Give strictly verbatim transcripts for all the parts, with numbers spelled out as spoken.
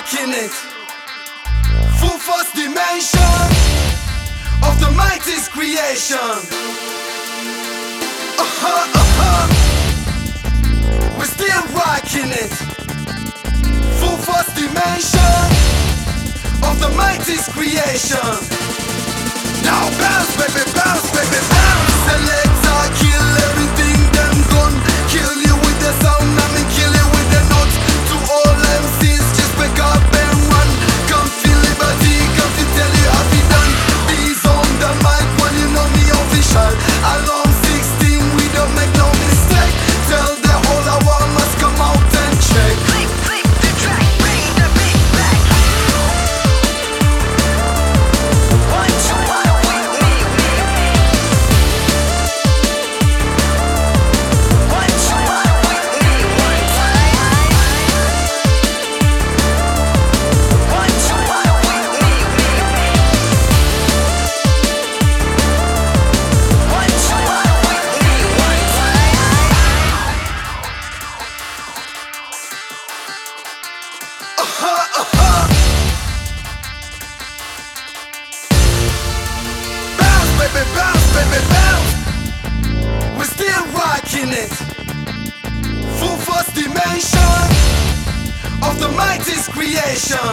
rocking it. Full force dimension of the mightiest creation. Uh-huh, uh-huh. We're still rocking it. Full force dimension of the mightiest creation. Now bounce, baby, bounce, baby, bounce. Selector, kill everything, then gun. Kill you with the sound, I mean kill you with the notes. To all M Cs, just pick up and run. Come feel liberty, come to tell you how we done. Bees on the mic when you know me official. Alarm sixteen, we don't make no mistake. Tell the whole hour must come out and check. Click, click the track, bring the beat back. One, two, one, with me, me, me. One, two, one, with me, one time. One, two, one, with me, me, me. One, two, one, with me, one time. Uh-huh, uh-huh. Bounce, baby, bounce, baby, bounce. We're still rocking it. Full force dimension of the mightiest creation.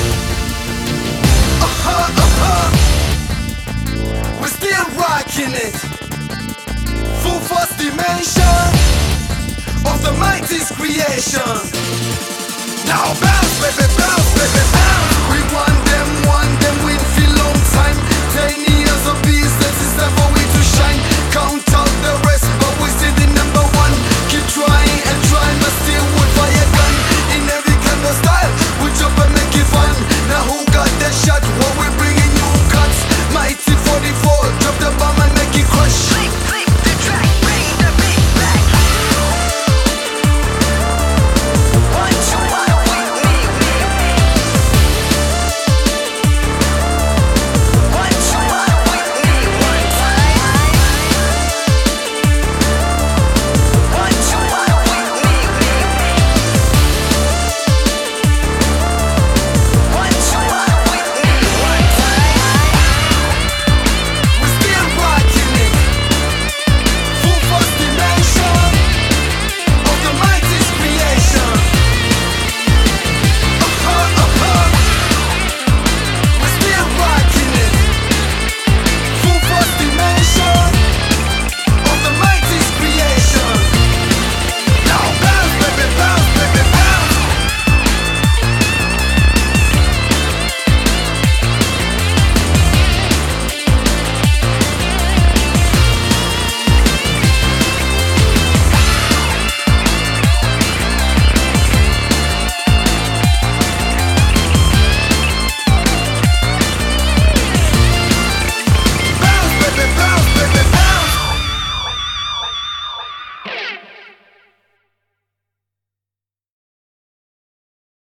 Uh-huh, uh-huh. We're still rocking it. Full force dimension of the mightiest creation.